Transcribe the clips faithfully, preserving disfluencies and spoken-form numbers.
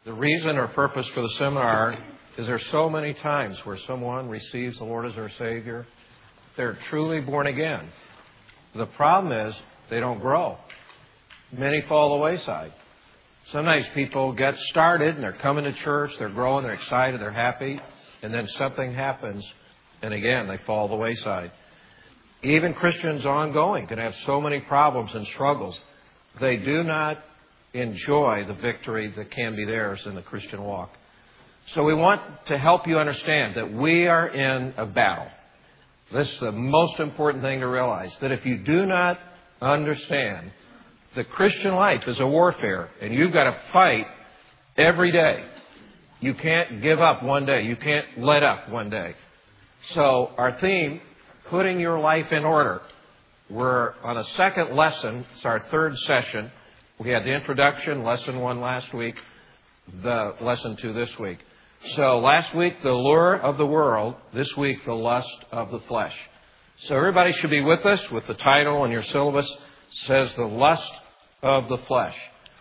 The reason or purpose for the seminar is there's so many times where someone receives the Lord as their Savior. They're truly born again. The problem is they don't grow. Many fall the wayside. Sometimes people get started and they're coming to church, they're growing, they're excited, they're happy, and then something happens and again they fall the wayside. Even Christians ongoing can have so many problems and struggles. They do not enjoy the victory that can be theirs in the Christian walk. So we want to help you understand that we are in a battle. This is the most important thing to realize, that if you do not understand the Christian life is a warfare, and you've got to fight every day. You can't give up one day. You can't let up one day. So our theme, putting your life in order. We're on a second lesson. It's our third session. We had the introduction, lesson one last week, the lesson two this week. So last week, the lure of the world. This week, the lust of the flesh. So everybody should be with us with the title in your syllabus. It says the lust of the flesh.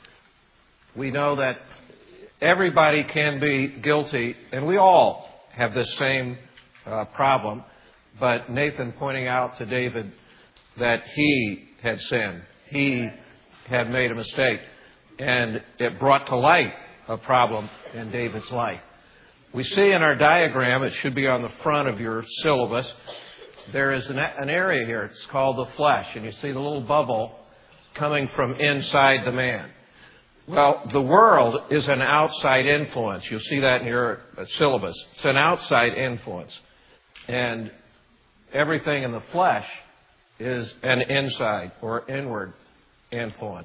We know that everybody can be guilty, and we all have this same uh, problem. But Nathan pointing out to David that he had sinned. He had made a mistake. And it brought to light a problem in David's life. We see in our diagram, it should be on the front of your syllabus, there is an, an area here. It's called the flesh. And you see the little bubble coming from inside the man. Well, the world is an outside influence. You'll see that in your syllabus. It's an outside influence. And everything in the flesh is an inside or inward influence.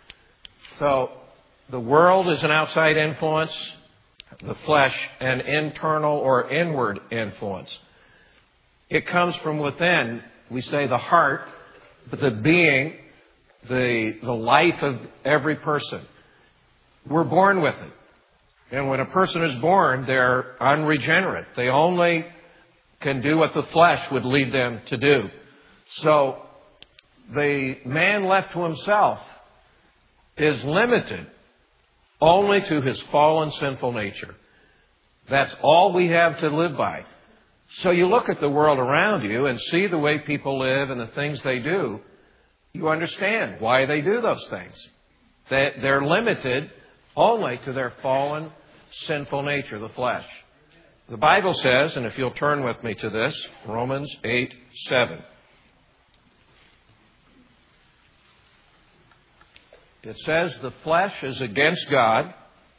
So the world is an outside influence, the flesh an internal or inward influence. It comes from within, we say the heart, the being, the, the life of every person. We're born with it. And when a person is born, they're unregenerate. They only can do what the flesh would lead them to do. So the man left to himself is limited only to his fallen sinful nature. That's all we have to live by. So you look at the world around you and see the way people live and the things they do. You understand why they do those things. They're limited only to their fallen sinful nature, the flesh. The Bible says, and if you'll turn with me to this, Romans eight seven. It says the flesh is against God,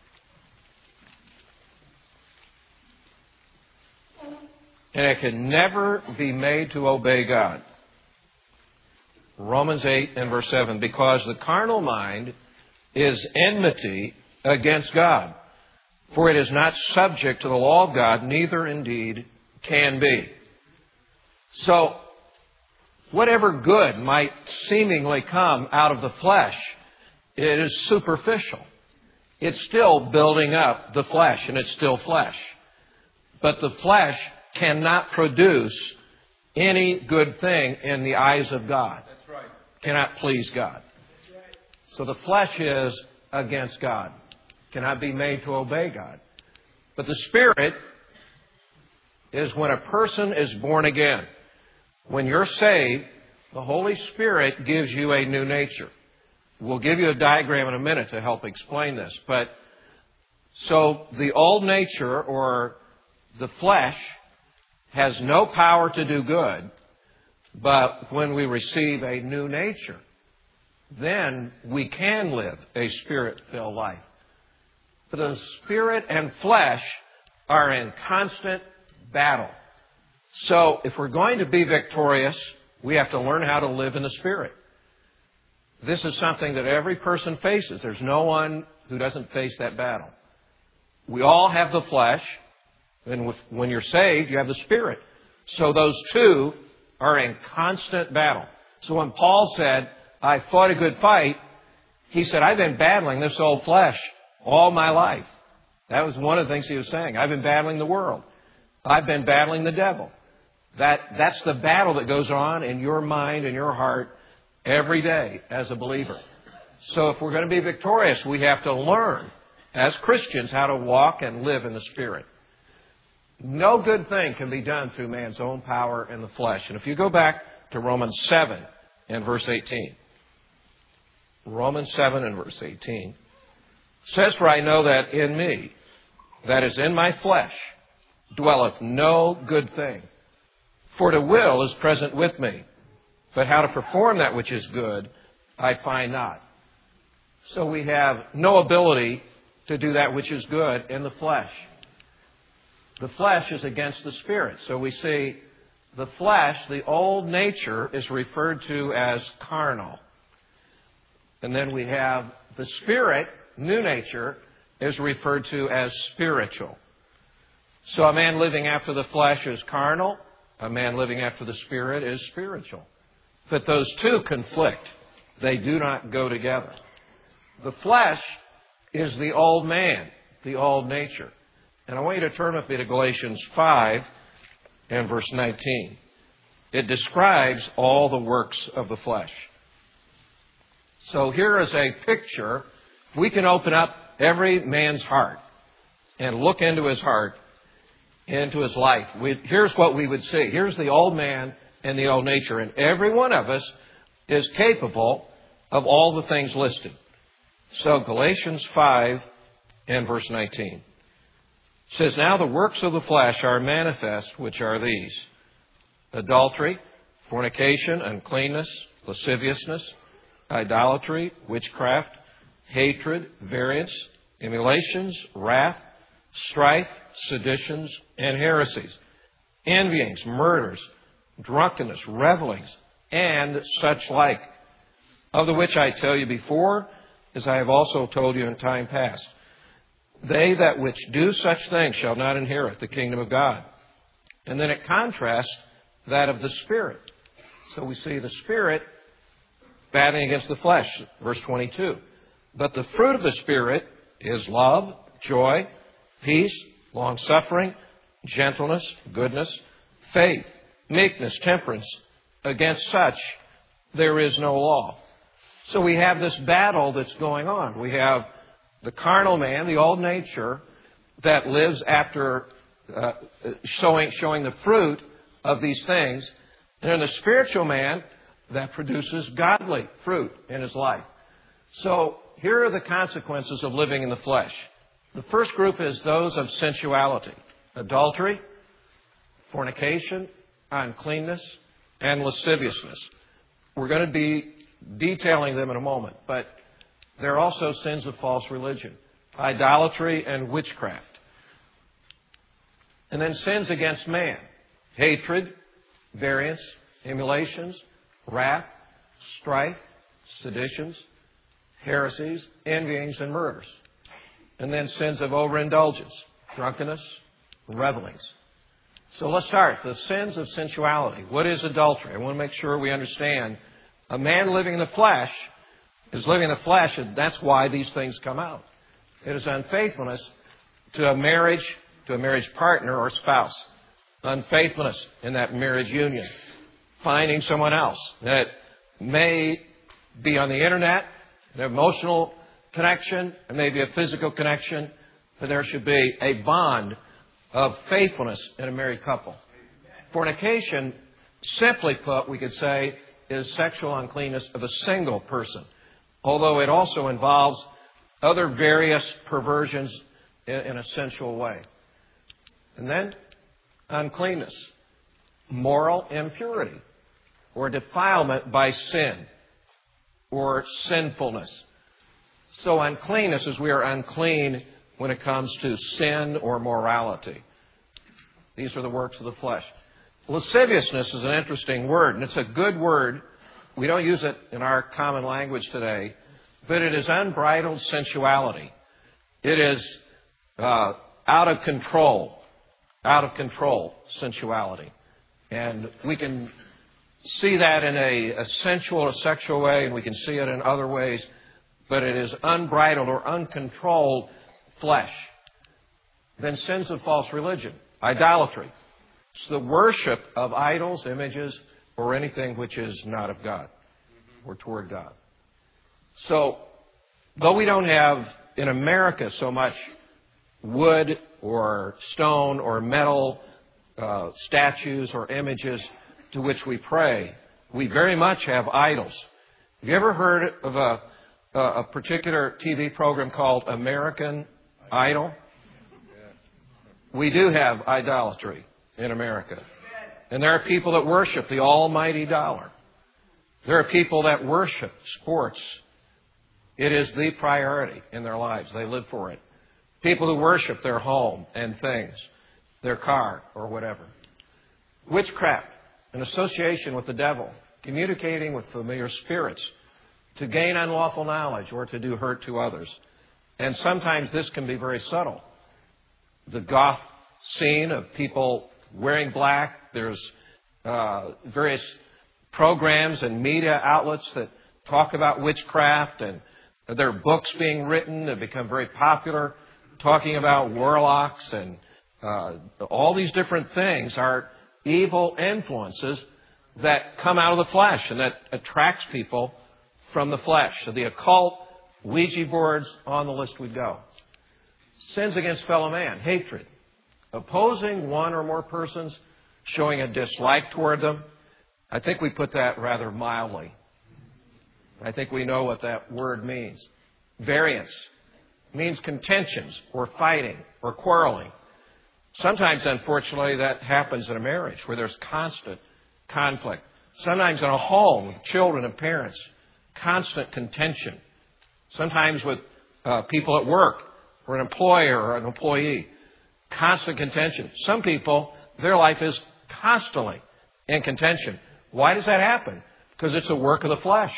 and it can never be made to obey God. Romans eight and verse seven, because the carnal mind is enmity against God, for it is not subject to the law of God, neither indeed can be. So, whatever good might seemingly come out of the flesh, it is superficial. It's still building up the flesh, and it's still flesh. But the flesh cannot produce any good thing in the eyes of God. That's right. Cannot please God. That's right. So the flesh is against God. Cannot be made to obey God. But the Spirit is when a person is born again. When you're saved, the Holy Spirit gives you a new nature. We'll give you a diagram in a minute to help explain this. But so the old nature or the flesh has no power to do good. But when we receive a new nature, then we can live a Spirit-filled life. But the Spirit and flesh are in constant battle. So if we're going to be victorious, we have to learn how to live in the Spirit. This is something that every person faces. There's no one who doesn't face that battle. We all have the flesh, and when you're saved, you have the Spirit. So those two are in constant battle. So when Paul said, I fought a good fight, he said, I've been battling this old flesh all my life. That was one of the things he was saying. I've been battling the world. I've been battling the devil. That, that's the battle that goes on in your mind and your heart every day as a believer. So if we're going to be victorious, we have to learn as Christians, how to walk and live in the Spirit. No good thing can be done through man's own power in the flesh. And if you go back to Romans seven and verse eighteen, Romans seven and verse eighteen says, "For I know that in me, that is in my flesh, dwelleth no good thing. For to will is present with me, but how to perform that which is good I find not." So we have no ability to do that which is good in the flesh. The flesh is against the Spirit. So we see the flesh, the old nature, is referred to as carnal. And then we have the Spirit, new nature, is referred to as spiritual. So a man living after the flesh is carnal. A man living after the Spirit is spiritual. But those two conflict. They do not go together. The flesh is the old man, the old nature. And I want you to turn with me to Galatians five and verse nineteen. It describes all the works of the flesh. So here is a picture. We can open up every man's heart and look into his heart, into his life. We, here's what we would see. Here's the old man and the old nature. And every one of us is capable of all the things listed. So Galatians five and verse nineteen says, "Now the works of the flesh are manifest, which are these: adultery, fornication, uncleanness, lasciviousness, idolatry, witchcraft, hatred, variance, emulations, wrath, strife, seditions, and heresies, envyings, murders, drunkenness, revelings, and such like, of the which I tell you before, as I have also told you in time past. They that which do such things shall not inherit the kingdom of God." And then it contrasts that of the Spirit. So we see the Spirit battling against the flesh. Verse twenty-two. "But the fruit of the Spirit is love, joy, peace, long-suffering, gentleness, goodness, faith, meekness, temperance. Against such there is no law." So we have this battle that's going on. We have the carnal man, the old nature, that lives after uh, showing, showing the fruit of these things. And then the spiritual man that produces godly fruit in his life. So here are the consequences of living in the flesh. The first group is those of sensuality: adultery, fornication, uncleanness, and lasciviousness. We're going to be detailing them in a moment, but there are also sins of false religion, idolatry, and witchcraft. And then sins against man: hatred, variance, emulations, wrath, strife, seditions, heresies, envyings, and murders. And then sins of overindulgence: drunkenness, revelings. So let's start. The sins of sensuality. What is adultery? I want to make sure we understand. A man living in the flesh is living in the flesh, and that's why these things come out. It is unfaithfulness to a marriage, to a marriage partner or spouse. Unfaithfulness in that marriage union. Finding someone else that may be on the internet, an emotional connection, and maybe a physical connection, but there should be a bond of faithfulness in a married couple. Fornication, simply put, we could say, is sexual uncleanness of a single person, although it also involves other various perversions in, in a sensual way. And then uncleanness, moral impurity, or defilement by sin, or sinfulness. So uncleanness is we are unclean when it comes to sin or morality. These are the works of the flesh. Lasciviousness is an interesting word, and it's a good word. We don't use it in our common language today, but it is unbridled sensuality. It is uh, out of control, out of control sensuality. And we can see that in a, a sensual or sexual way, and we can see it in other ways, but it is unbridled or uncontrolled flesh. Then sins of false religion, idolatry. It's the worship of idols, images, or anything which is not of God or toward God. So Though we don't have in America so much wood or stone or metal uh, statues or images to which we pray, we very much have idols. Have you ever heard of a, a particular T V program called American Idol? We do have idolatry in America. And there are people that worship the almighty dollar. There are people that worship sports. It is the priority in their lives. They live for it. People who worship their home and things, their car or whatever. Witchcraft, an association with the devil, communicating with familiar spirits to gain unlawful knowledge or to do hurt to others. And sometimes this can be very subtle. The goth scene of people wearing black. There's uh, various programs and media outlets that talk about witchcraft, and there are books being written that become very popular talking about warlocks, and uh, all these different things are evil influences that come out of the flesh and that attracts people from the flesh. So the occult, Ouija boards, on the list would go. Sins against fellow man, hatred, opposing one or more persons, showing a dislike toward them. I think we put that rather mildly. I think we know what that word means. Variance means contentions or fighting or quarreling. Sometimes, unfortunately, that happens in a marriage where there's constant conflict. Sometimes in a home with children and parents, constant contention. Sometimes with uh, people at work, or an employer or an employee, constant contention. Some people, their life is constantly in contention. Why does that happen? Because it's a work of the flesh.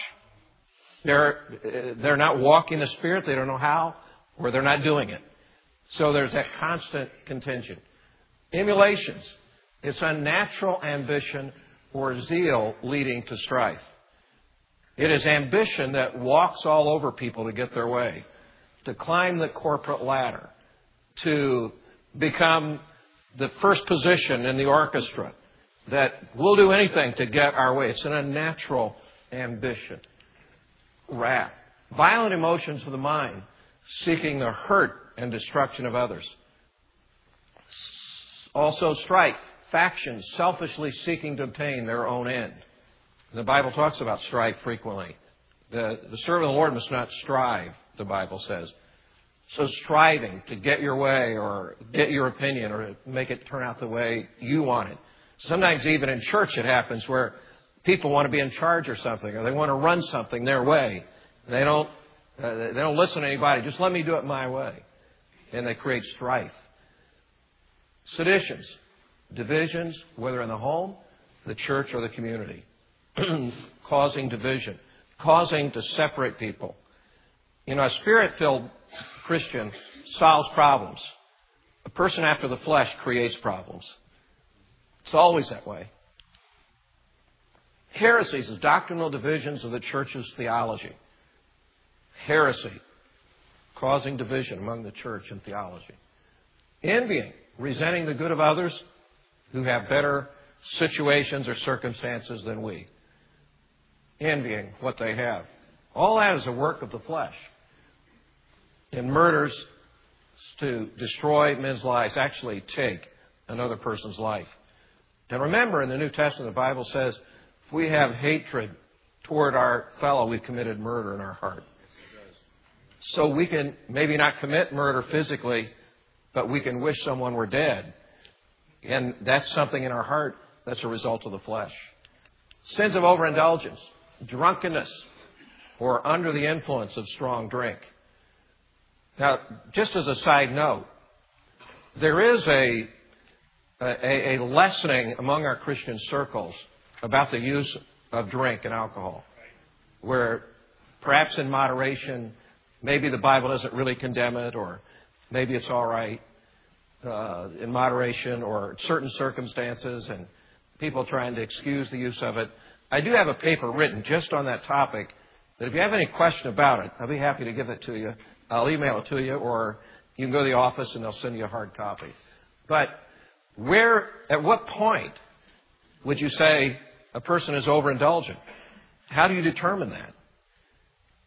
They're, they're not walking the Spirit, they don't know how, or they're not doing it. So there's that constant contention. Emulations. It's unnatural ambition or zeal leading to strife. It is ambition that walks all over people to get their way, to climb the corporate ladder, to become the first position in the orchestra, that we'll do anything to get our way. It's an unnatural ambition. Wrath. Violent emotions of the mind, seeking the hurt and destruction of others. Also strife, factions selfishly seeking to obtain their own end. The Bible talks about strife frequently. The, the servant of the Lord must not strive, the Bible says. So striving to get your way or get your opinion or to make it turn out the way you want it. Sometimes even in church it happens where people want to be in charge or something, or they want to run something their way. They don't, uh, they don't listen to anybody. Just let me do it my way. And they create strife. Seditions, divisions, whether in the home, the church, or the community. Causing division, causing to separate people. You know, a Spirit-filled Christian solves problems. A person after the flesh creates problems. It's always that way. Heresies is doctrinal divisions of the church's theology. Heresy, causing division among the church and theology. Envying, resenting the good of others who have better situations or circumstances than we. Envying what they have. All that is a work of the flesh. And murders to destroy men's lives actually take another person's life. And remember, in the New Testament, the Bible says, if we have hatred toward our fellow, we've committed murder in our heart. So we can maybe not commit murder physically, but we can wish someone were dead. And that's something in our heart that's a result of the flesh. Sins of overindulgence, drunkenness, or under the influence of strong drink. Now, just as a side note, there is a, a, a lessening among our Christian circles about the use of drink and alcohol, where perhaps in moderation, maybe the Bible doesn't really condemn it, or maybe it's all right uh, in moderation or certain circumstances, and people trying to excuse the use of it. I do have a paper written just on that topic that if you have any question about it, I'll be happy to give it to you. I'll email it to you, or you can go to the office and they'll send you a hard copy. But where, at what point would you say a person is overindulgent? How do you determine that?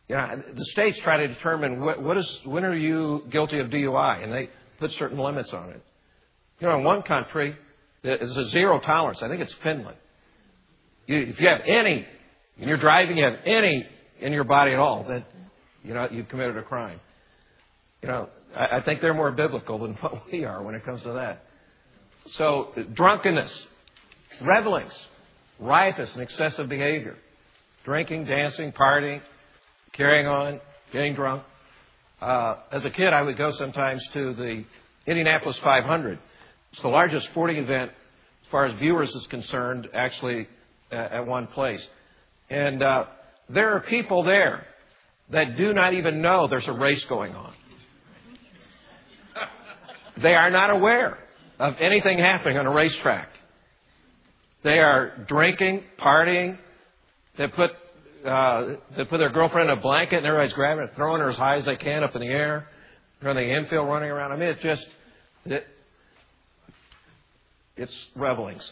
You know, the states try to determine what, what is, when are you guilty of D U I, and they put certain limits on it. You know, in one country, there's a zero tolerance. I think it's Finland. You, if you have any, and you're driving, you have any in your body at all, then, you know, you've committed a crime. You know, I, I think they're more biblical than what we are when it comes to that. So, drunkenness, revelings, riotous and excessive behavior, drinking, dancing, partying, carrying on, getting drunk. Uh, as a kid, I would go sometimes to the Indianapolis five hundred. It's the largest sporting event, as far as viewers is concerned, actually uh, at one place. And uh, there are people there that do not even know there's a race going on. They are not aware of anything happening on a racetrack. They are drinking, partying. They put uh, they put their girlfriend in a blanket and everybody's grabbing her, throwing her as high as they can up in the air. They're on the infield running around. I mean, it just it, it's revelings.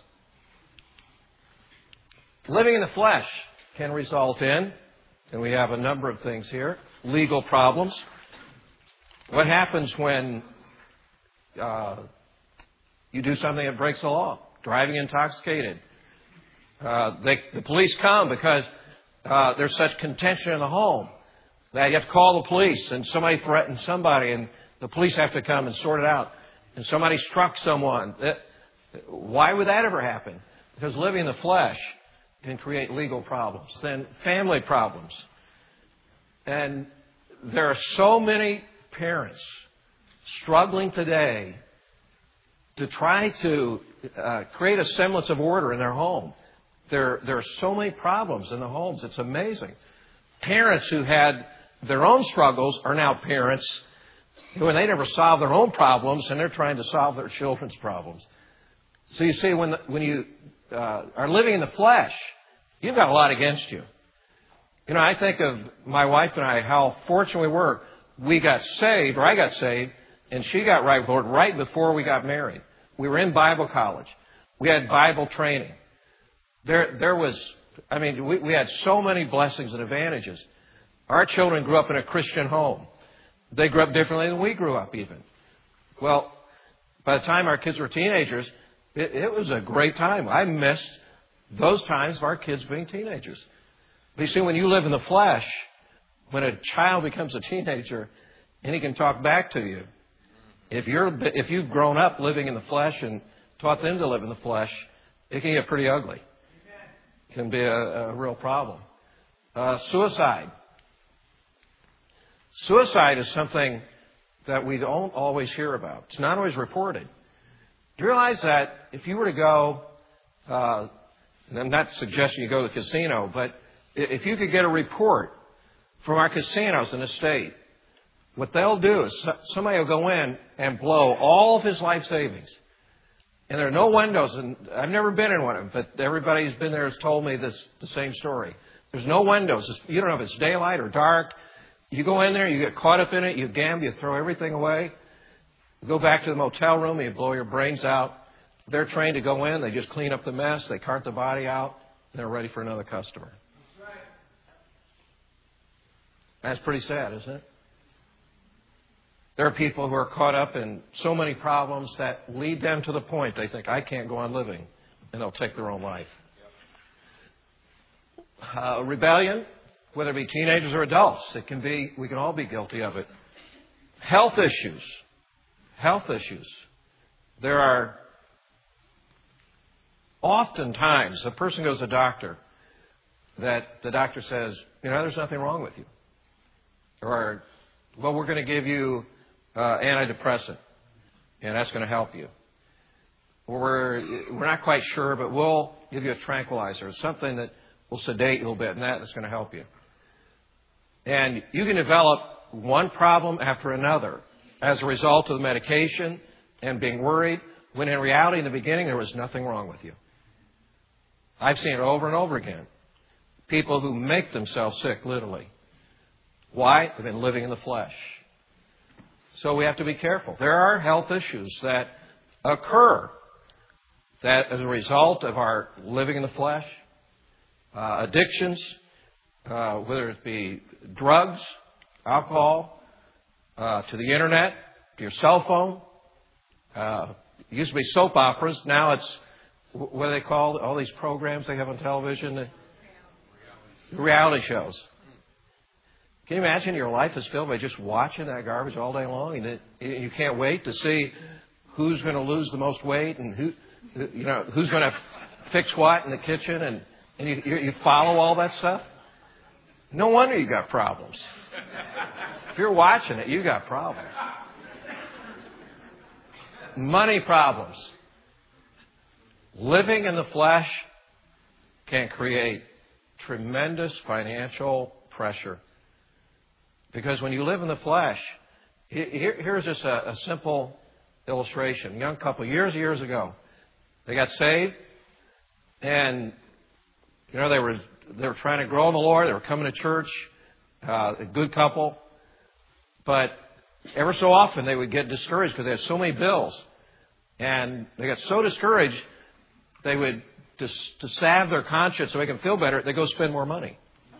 Living in the flesh can result in, and we have a number of things here, legal problems. What happens when uh, you do something that breaks the law? Driving intoxicated. Uh, they, the police come because uh, there's such contention in the home that you have to call the police, and somebody threatens somebody, and the police have to come and sort it out. And somebody struck someone. That, why would that ever happen? Because living in the flesh can create legal problems. Then family problems. And there are so many parents struggling today to try to uh, create a semblance of order in their home. There, there are so many problems in the homes. It's amazing. Parents who had their own struggles are now parents who, and they never solved their own problems, and they're trying to solve their children's problems. So you see, when the, when you uh, are living in the flesh, you've got a lot against you. You know, I think of my wife and I, how fortunate we were. We got saved, or I got saved, and she got right with the Lord right before we got married. We were in Bible college. We had Bible training. There, there was, I mean, we, we had so many blessings and advantages. Our children grew up in a Christian home. They grew up differently than we grew up even. Well, by the time our kids were teenagers, it, it was a great time. I missed those times of our kids being teenagers. But you see, when you live in the flesh, when a child becomes a teenager and he can talk back to you, if you're if you've grown up living in the flesh and taught them to live in the flesh, it can get pretty ugly. It can be a, a real problem. Uh, suicide. Suicide is something that we don't always hear about. It's not always reported. Do you realize that if you were to go, uh, and I'm not suggesting you go to the casino, but if you could get a report from our casinos in the state, what they'll do is somebody will go in and blow all of his life savings. And there are no windows, and I've never been in one of them, but everybody who's been there has told me this the same story. There's no windows. You don't know if it's daylight or dark. You go in there, you get caught up in it, you gamble, you throw everything away. You go back to the motel room, you blow your brains out. They're trained to go in, they just clean up the mess, they cart the body out, and they're ready for another customer. That's right. That's pretty sad, isn't it? There are people who are caught up in so many problems that lead them to the point they think, I can't go on living, and they'll take their own life. Uh, rebellion, whether it be teenagers or adults, it can be, we can all be guilty of it. Health issues. Health issues. There are oftentimes a person goes to a doctor that the doctor says, you know, there's nothing wrong with you. Or, well, we're going to give you uh, antidepressant, and that's going to help you. Or we're, we're not quite sure, but we'll give you a tranquilizer, something that will sedate you a little bit, and that, that's going to help you. And you can develop one problem after another as a result of the medication and being worried, when in reality, in the beginning, there was nothing wrong with you. I've seen it over and over again. People who make themselves sick, literally. Why? They've been living in the flesh. So we have to be careful. There are health issues that occur that as a result of our living in the flesh, uh, addictions, uh, whether it be drugs, alcohol, uh, to the internet, to your cell phone. Uh, it used to be soap operas. Now it's, what do they call all these programs they have on television? Reality shows. Can you imagine your life is filled by just watching that garbage all day long? And it, you can't wait to see who's going to lose the most weight and who, you know, who's going to fix what in the kitchen, and, and you, you follow all that stuff. No wonder you got problems. If you're watching it, you got problems. Money problems. Living in the flesh can create tremendous financial pressure. Because when you live in the flesh, here, here's just a, a simple illustration. A young couple, years and years ago, they got saved, and you know they were they were trying to grow in the Lord. They were coming to church, uh, a good couple, but ever so often they would get discouraged because they had so many bills, and they got so discouraged they would to, to salve their conscience so they can feel better. They go spend more money.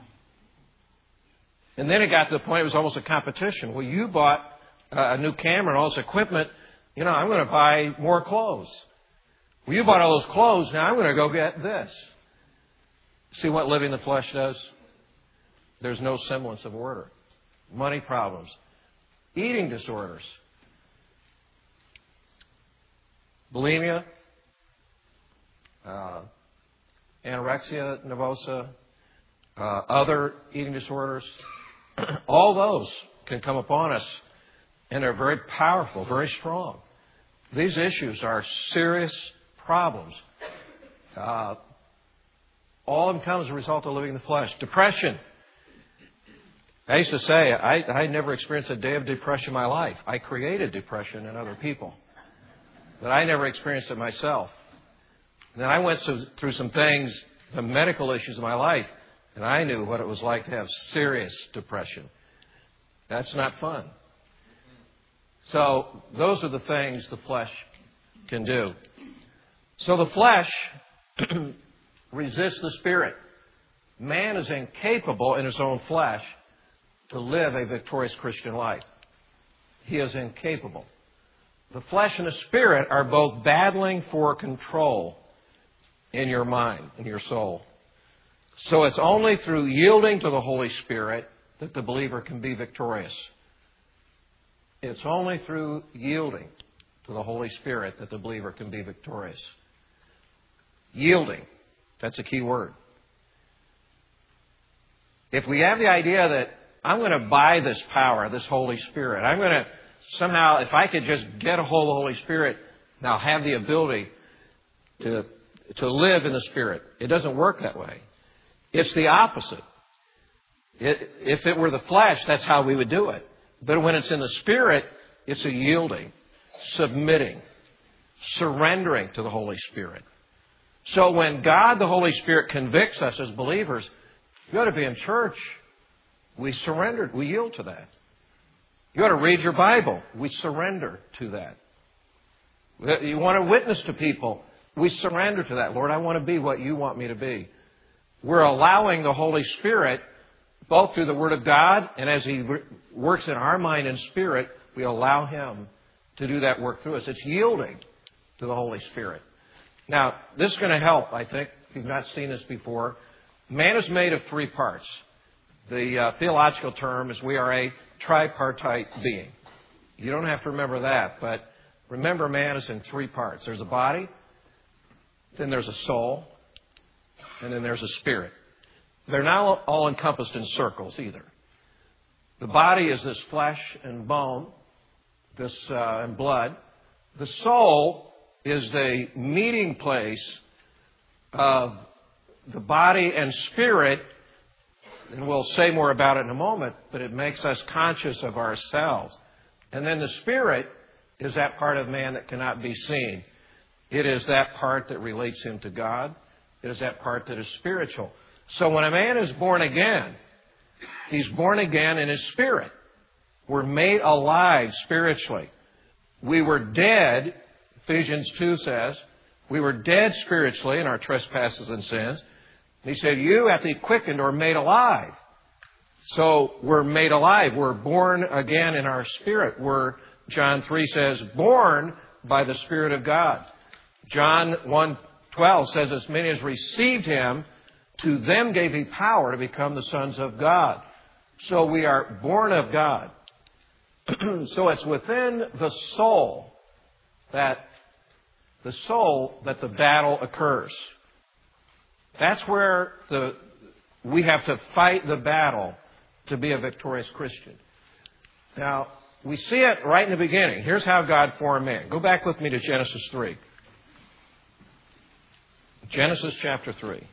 And then it got to the point it was almost a competition. Well, you bought a new camera and all this equipment. You know, I'm going to buy more clothes. Well, you bought all those clothes. Now I'm going to go get this. See what living the flesh does? There's no semblance of order. Money problems. Eating disorders. Bulimia. Uh, anorexia nervosa. Uh, other eating disorders. All those can come upon us, and they're very powerful, very strong. These issues are serious problems. Uh, all of them come as a result of living in the flesh. Depression. I used to say, I, I never experienced a day of depression in my life. I created depression in other people. But I never experienced it myself. And then I went through some things, some medical issues in my life, and I knew what it was like to have serious depression. That's not fun. So those are the things the flesh can do. So the flesh resists the spirit. Man is incapable in his own flesh to live a victorious Christian life. He is incapable. The flesh and the spirit are both battling for control in your mind, in your soul. So it's only through yielding to the Holy Spirit that the believer can be victorious. It's only through yielding to the Holy Spirit that the believer can be victorious. Yielding. That's a key word. If we have the idea that I'm going to buy this power, this Holy Spirit, I'm going to somehow, if I could just get a hold of the Holy Spirit, and I'll have the ability to, to live in the Spirit. It doesn't work that way. It's the opposite. It, if it were the flesh, that's how we would do it. But when it's in the Spirit, it's a yielding, submitting, surrendering to the Holy Spirit. So when God, the Holy Spirit, convicts us as believers, you ought to be in church. We surrender. We yield to that. You ought to read your Bible. We surrender to that. You want to witness to people. We surrender to that. Lord, I want to be what you want me to be. We're allowing the Holy Spirit, both through the Word of God and as He works in our mind and spirit, we allow Him to do that work through us. It's yielding to the Holy Spirit. Now, this is going to help, I think, if you've not seen this before. Man is made of three parts. The uh, theological term is we are a tripartite being. You don't have to remember that, but remember man is in three parts. There's a body, then there's a soul, and then there's a spirit. They're not all encompassed in circles either. The body is this flesh and bone, this uh, and blood. The soul is the meeting place of the body and spirit, and we'll say more about it in a moment, but it makes us conscious of ourselves. And then the spirit is that part of man that cannot be seen. It is that part that relates him to God. It is that part that is spiritual. So when a man is born again, he's born again in his spirit. We're made alive spiritually. We were dead, Ephesians two says, we were dead spiritually in our trespasses and sins. And he said, you hath he quickened or made alive. So we're made alive. We're born again in our spirit. We're, John three says, born by the Spirit of God. John one twelve says, as many as received him, to them gave he power to become the sons of God. So we are born of God. So it's within the soul that the soul that the battle occurs. That's where the we have to fight the battle to be a victorious Christian. Now, we see it right in the beginning. Here's how God formed man. Go back with me to Genesis three. Genesis chapter three.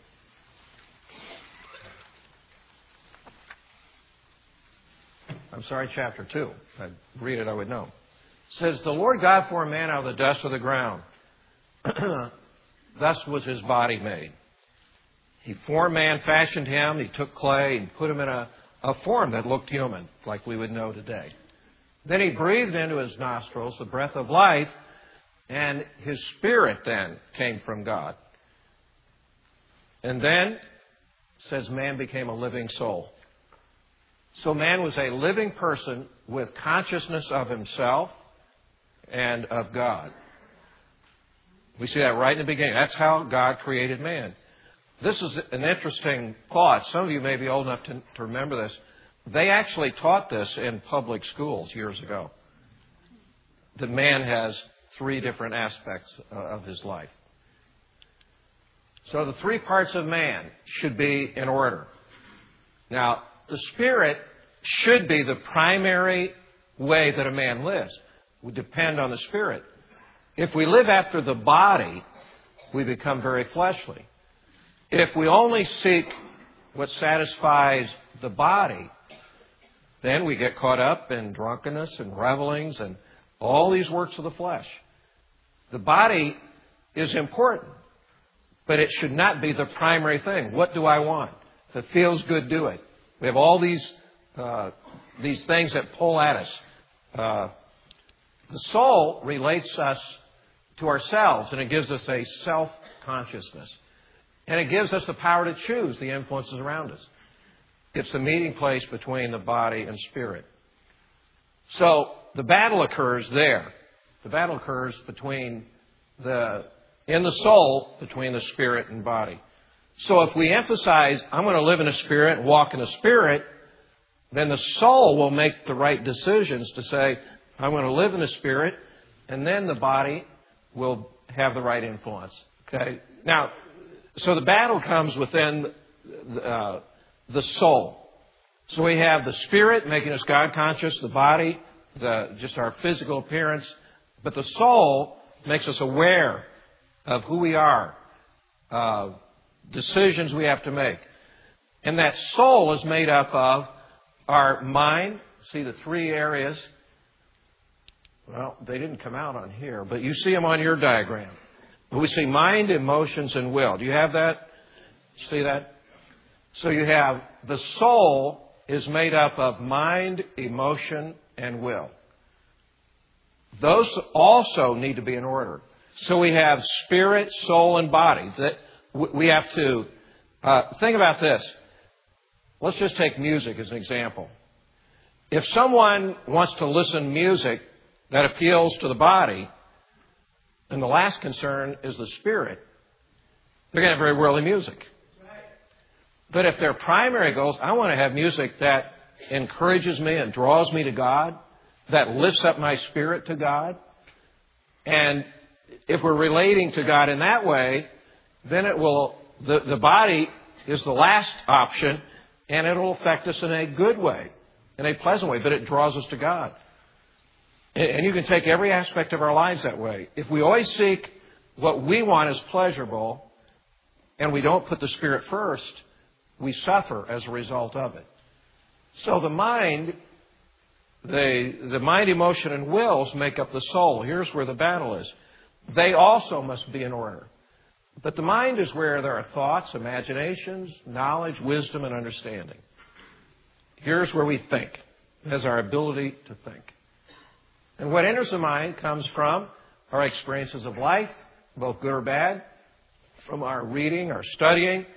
I'm sorry, chapter two. If I'd read it, I would know. It says, the Lord God formed man out of the dust of the ground. Thus was his body made. He formed man, fashioned him. He took clay and put him in a, a form that looked human, like we would know today. Then he breathed into his nostrils the breath of life, and his spirit then came from God. And then, it says, man became a living soul. So man was a living person with consciousness of himself and of God. We see that right in the beginning. That's how God created man. This is an interesting thought. Some of you may be old enough to, to remember this. They actually taught this in public schools years ago. That man has three different aspects uh, of his life. So the three parts of man should be in order. Now, the spirit should be the primary way that a man lives. We depend on the spirit. If we live after the body, we become very fleshly. If we only seek what satisfies the body, then we get caught up in drunkenness and revelings and all these works of the flesh. The body is important, but it should not be the primary thing. What do I want? If it feels good, do it. We have all these uh, these things that pull at us. Uh, the soul relates us to ourselves, and it gives us a self-consciousness. And it gives us the power to choose the influences around us. It's the meeting place between the body and spirit. So the battle occurs there. The battle occurs between the in the soul between the spirit and body. So if we emphasize, I'm going to live in the Spirit and walk in the Spirit, then the soul will make the right decisions to say, I'm going to live in the Spirit, and then the body will have the right influence. Okay? Now, so the battle comes within uh, the soul. So we have the Spirit making us God conscious, the body, the, just our physical appearance, but the soul makes us aware of who we are, uh, decisions we have to make. And that soul is made up of our mind. See the three areas. Well, they didn't come out on here, but you see them on your diagram. We see mind, emotions, and will. Do you have that? See that? So you have the soul is made up of mind, emotion, and will. Those also need to be in order. So we have spirit, soul, and body. That we have to uh, think about this. Let's just take music as an example. If someone wants to listen to music that appeals to the body, and the last concern is the spirit, they're going to have very worldly music. But if their primary goal is, I want to have music that encourages me and draws me to God, that lifts up my spirit to God, and if we're relating to God in that way, then it will, the, the body is the last option, and it will affect us in a good way, in a pleasant way, but it draws us to God. And, and you can take every aspect of our lives that way. If we always seek what we want as pleasurable, and we don't put the Spirit first, we suffer as a result of it. So the mind, the, the mind, emotion, and wills make up the soul. Here's where the battle is. They also must be in order. But the mind is where there are thoughts, imaginations, knowledge, wisdom, and understanding. Here's where we think, as our ability to think. And what enters the mind comes from our experiences of life, both good or bad, from our reading, our studying,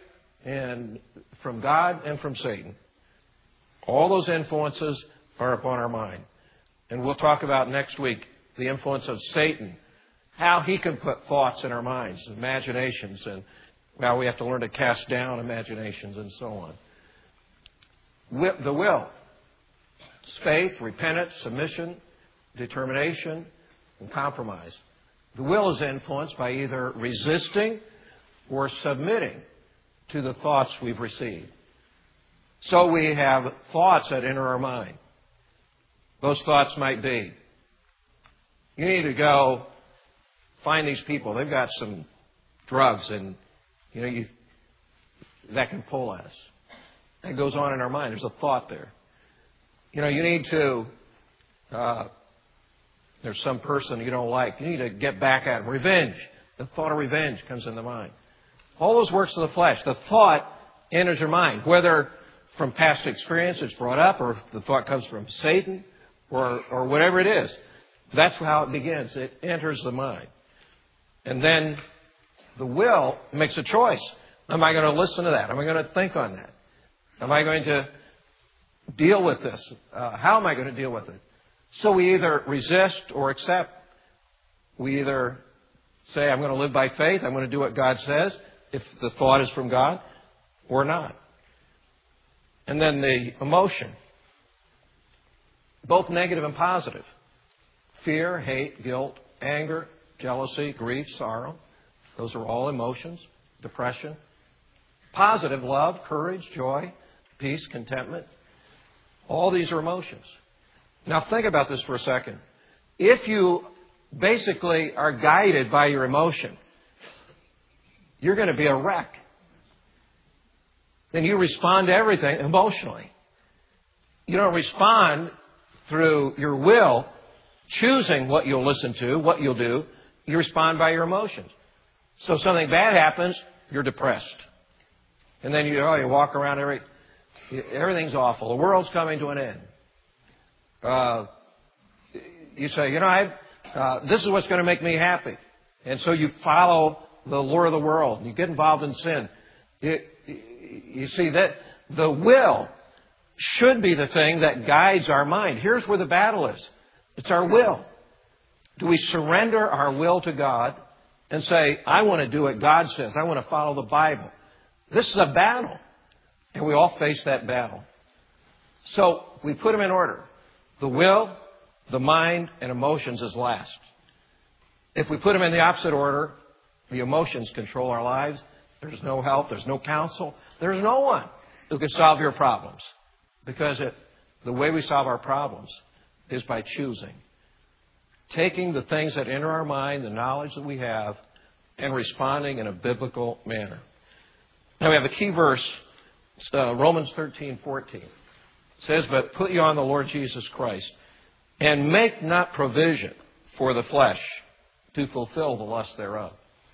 and from God and from Satan. All those influences are upon our mind. And we'll talk about next week the influence of Satan, how he can put thoughts in our minds, imaginations, and how we have to learn to cast down imaginations and so on. The will. It's faith, repentance, submission, determination, and compromise. The will is influenced by either resisting or submitting to the thoughts we've received. So we have thoughts that enter our mind. Those thoughts might be, you need to go find these people. They've got some drugs and, you know, you, that can pull us. That goes on in our mind. There's a thought there. You know, you need to, uh, there's some person you don't like. You need to get back at them. Revenge. The thought of revenge comes into mind. All those works of the flesh. The thought enters your mind, whether from past experience it's brought up or if the thought comes from Satan or, or whatever it is. That's how it begins. It enters the mind. And then the will makes a choice. Am I going to listen to that? Am I going to think on that? Am I going to deal with this? Uh, how am I going to deal with it? So we either resist or accept. We either say, I'm going to live by faith. I'm going to do what God says, if the thought is from God, or not. And then the emotion. Both negative and positive. Fear, hate, guilt, anger, jealousy, grief, sorrow. Those are all emotions. Depression. Positive, love, courage, joy, peace, contentment. All these are emotions. Now think about this for a second. If you basically are guided by your emotion, you're going to be a wreck. Then you respond to everything emotionally. You don't respond through your will, choosing what you'll listen to, what you'll do. You respond by your emotions. So if something bad happens, you're depressed. And then you, oh, you walk around, every, everything's awful. The world's coming to an end. Uh, you say, you know, I, uh, this is what's going to make me happy. And so you follow the lure of the world. You get involved in sin. It, you see, that the will should be the thing that guides our mind. Here's where the battle is. It's our will. Do we surrender our will to God and say, I want to do what God says. I want to follow the Bible. This is a battle. And we all face that battle. So we put them in order. The will, the mind, and emotions is last. If we put them in the opposite order, the emotions control our lives. There's no help. There's no counsel. There's no one who can solve your problems. Because it, the way we solve our problems is by choosing. Taking the things that enter our mind, the knowledge that we have, and responding in a biblical manner. Now we have a key verse, uh, Romans thirteen fourteen. It says, but put you on the Lord Jesus Christ, and make not provision for the flesh to fulfill the lust thereof.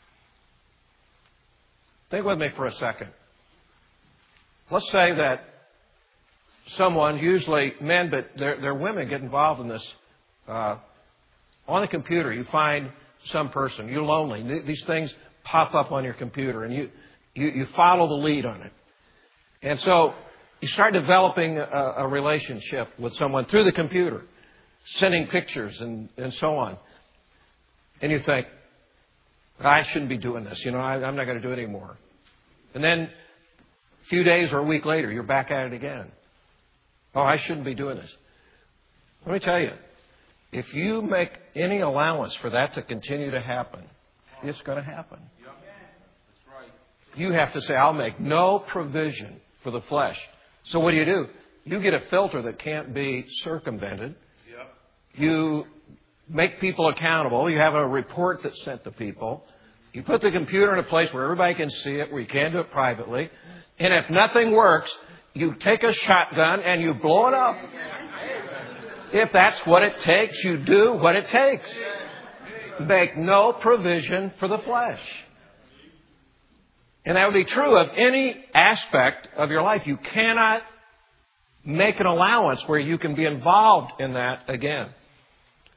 Think with me for a second. Let's say that someone, usually men, but they're, they're women, get involved in this. Uh, on the computer, you find some person, you're lonely. These things pop up on your computer, and you, you, you follow the lead on it. And so you start developing a, a relationship with someone through the computer, sending pictures and, and so on. And you think, I shouldn't be doing this. You know, I, I'm not going to do it anymore. And then a few days or a week later, you're back at it again. Oh, I shouldn't be doing this. Let me tell you, if you make any allowance for that to continue to happen, it's going to happen. That's right. You have to say, I'll make no provision for the flesh. So what do you do? You get a filter that can't be circumvented. Yep. You make people accountable. You have a report that's sent to people. You put the computer in a place where everybody can see it, where you can do it privately. And if nothing works, you take a shotgun and you blow it up. If that's what it takes, you do what it takes. Make no provision for the flesh. And that would be true of any aspect of your life. You cannot make an allowance where you can be involved in that again.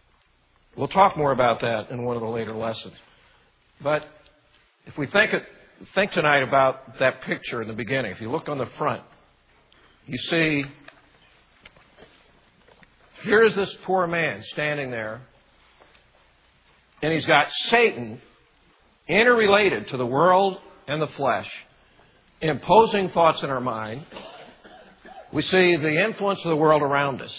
We'll talk more about that in one of the later lessons. But if we think think tonight about that picture in the beginning. If you look on the front, you see, here's this poor man standing there, and he's got Satan interrelated to the world and the flesh, imposing thoughts in our mind. We see the influence of the world around us.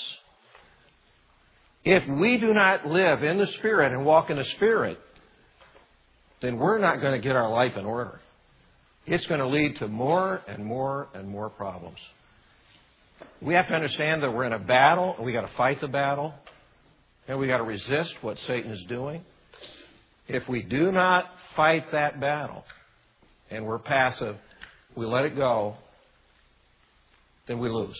If we do not live in the Spirit and walk in the Spirit, then we're not going to get our life in order. It's going to lead to more and more and more problems. We have to understand that we're in a battle, and we got to fight the battle, and we got to resist what Satan is doing. If we do not fight that battle, and we're passive, we let it go, then we lose.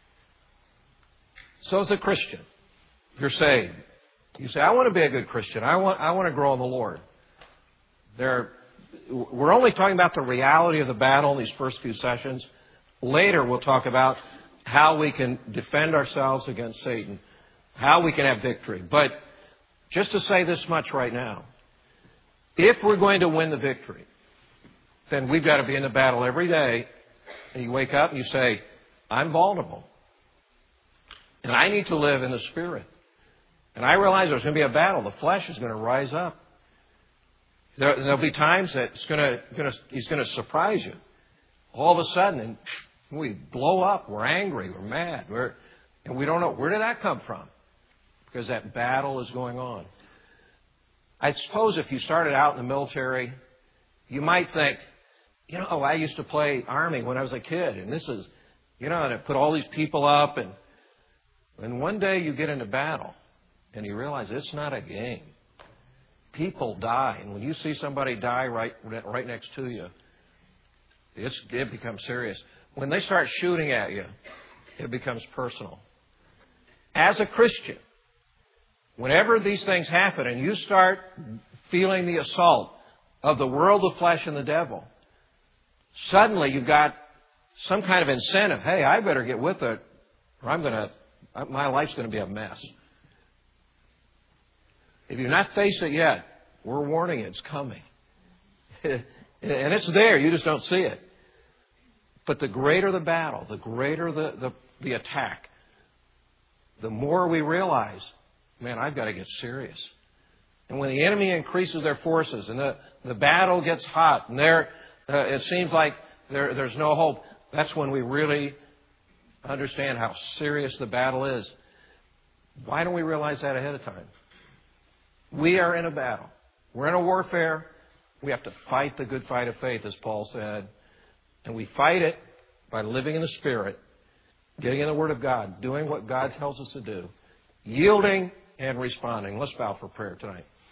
So as a Christian, you're saved. You say, I want to be a good Christian. I want, I want to grow in the Lord. There, we're only talking about the reality of the battle in these first few sessions. Later, we'll talk about how we can defend ourselves against Satan, how we can have victory. But just to say this much right now, if we're going to win the victory, then we've got to be in the battle every day. And you wake up and you say, I'm vulnerable. And I need to live in the Spirit. And I realize there's going to be a battle. The flesh is going to rise up. There, there'll be times that it's going to, going to, he's going to surprise you. All of a sudden, and we blow up. We're angry. We're mad. We're, and we don't know, where did that come from? Because that battle is going on. I suppose if you started out in the military, you might think, you know, I used to play Army when I was a kid, and this is, you know, and I put all these people up, and, and one day you get into battle, and you realize it's not a game. People die, and when you see somebody die right, right next to you, it's, it becomes serious. When they start shooting at you, it becomes personal. As a Christian, whenever these things happen and you start feeling the assault of the world, the flesh, and the devil, suddenly you've got some kind of incentive. Hey, I better get with it, or I'm going to, my life's going to be a mess. If you've not faced it yet, we're warning you, it's coming. And it's there, you just don't see it. But the greater the battle, the greater the, the, the attack, the more we realize, man, I've got to get serious. And when the enemy increases their forces and the, the battle gets hot and there, uh, it seems like there, there's no hope, that's when we really understand how serious the battle is. Why don't we realize that ahead of time? We are in a battle. We're in a warfare. We have to fight the good fight of faith, as Paul said. And we fight it by living in the Spirit, getting in the Word of God, doing what God tells us to do, yielding and responding. Let's bow for prayer tonight.